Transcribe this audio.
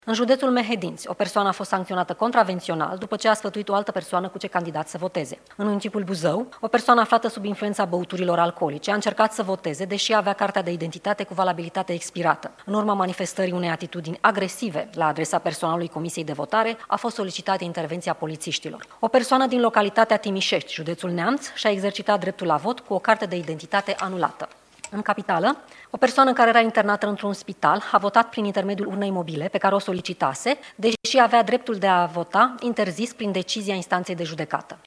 În județul Mehedinți, o persoană a fost sancționată contravențional după ce a sfătuit o altă persoană cu ce candidat să voteze. În municipiul Buzău, o persoană aflată sub influența băuturilor alcoolice a încercat să voteze, deși avea cartea de identitate cu valabilitate expirată. În urma manifestării unei atitudini agresive la adresa personalului Comisiei de Votare, a fost solicitată intervenția polițiștilor. O persoană din localitatea Timișești, județul Neamț, și-a exercitat dreptul la vot cu o carte de identitate anulată. În capitală, o persoană care era internată într-un spital a votat prin intermediul urnei mobile pe care o solicitase, deși avea dreptul de a vota interzis prin decizia instanței de judecată.